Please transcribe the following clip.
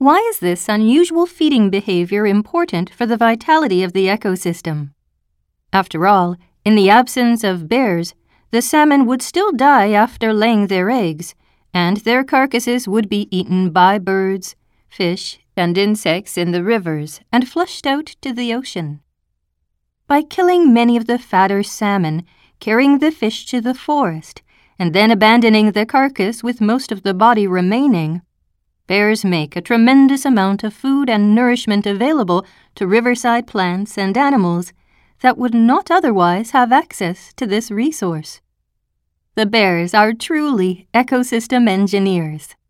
Why is this unusual feeding behavior important for the vitality of the ecosystem? After all, in the absence of bears, the salmon would still die after laying their eggs, and their carcasses would be eaten by birds, fish, and insects in the rivers and flushed out to the ocean. By killing many of the fatter salmon, carrying the fish to the forest, and then abandoning the carcass with most of the body remaining, bears make a tremendous amount of food and nourishment available to riverside plants and animals that would not otherwise have access to this resource. The bears are truly ecosystem engineers.